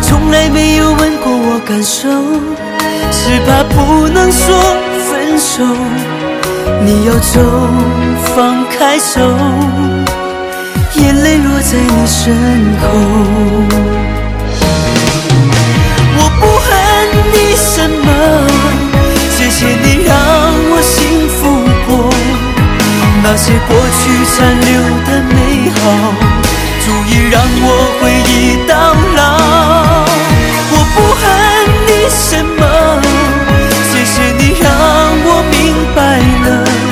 从来没有问过我感受，是怕不能说分手。你要走，放开手，眼泪落在你身后。我不恨你什么，谢谢你让我幸福过，那些过去残留的美好，足以让我回忆到老。我不恨你什么，